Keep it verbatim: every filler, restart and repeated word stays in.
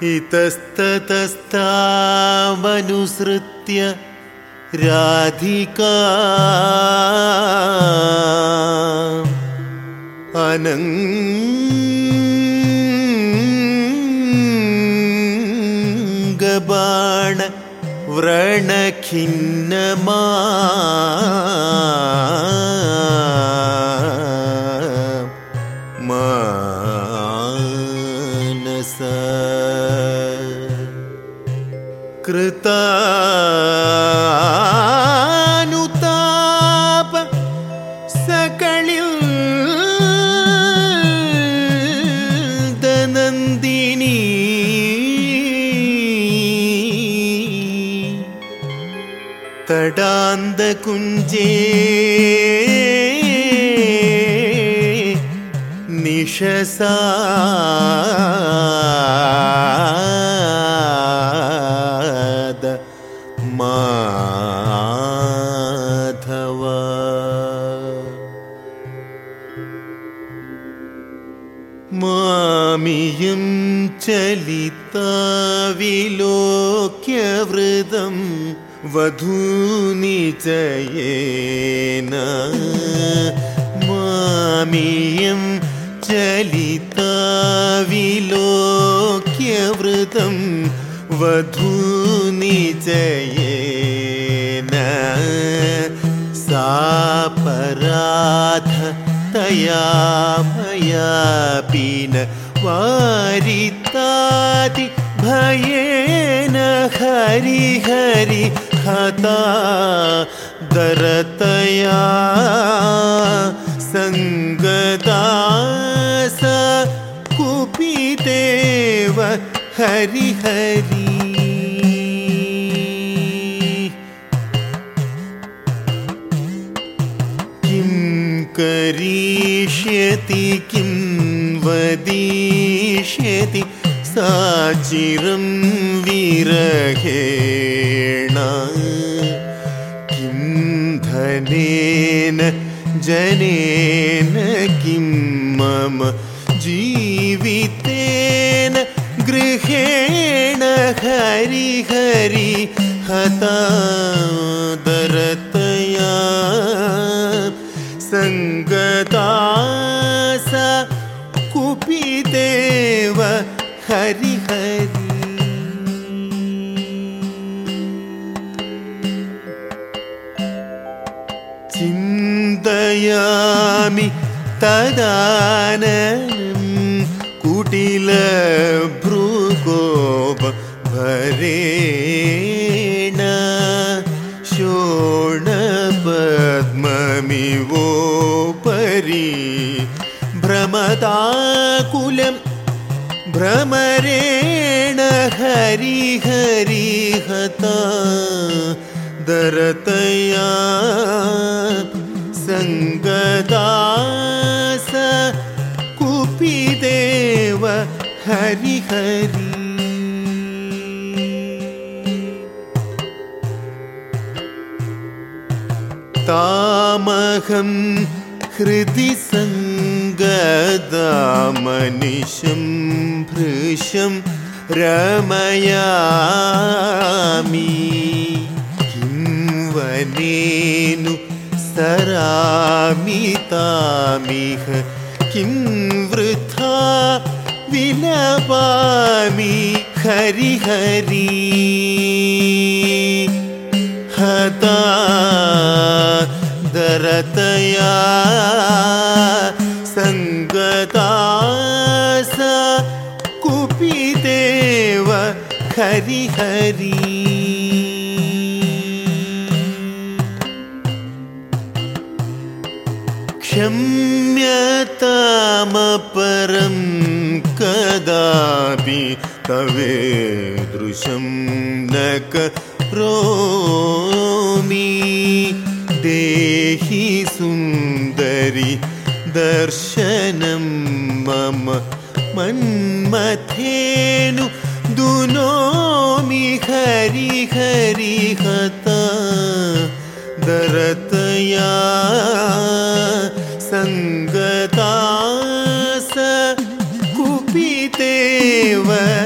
इतस्ततस्तामनुसृत्य राधिका अनङ्गबाण व्रणखिन्नमा मानस कृतानुताप सकलिल्दनन्दिनी तडान्दकुञ्जे निशसाद माधव मामियं चलिता विलोक्य वृदं वधूनिचयेन मामियं चलिता विलोक्य वृदं वधूनिचयेन सापराध तया भयापि न वारिताति भयेन हरिहरि हता दरतया संगदास कुपिदेव हरिहरि किं करिष्यति किं वदिष्यति सा चिरं विरहेण किं धनेन जनेन किं मम जीवितेन गृहेण हरिहरि हता दरतया संगदास कुपिदेव हरिहरि चिन्तयामि तदाननं कुटिलभृगोप भरेण शोणपद्ममिवोपरि भ्रमदाकुलं भ्रमरेण हरिहरि हता दरतया संगदास कुपिदेव हरिहरि तामहं हृदि संगदामनिशं भृशं रमयामि किं वनेनु सरामि तामिह किं वृथा विलपामि हरिहरि हता दरतया संगदास कुपिदेव हरिहरि क्षम्यतामपरं कदापि तवेदृशं न करोमि देहि सुन्दरि दर्शनं मम मन्मथेनु दुनोमि हरिहरि हता दरतया संगदास कुपिदेव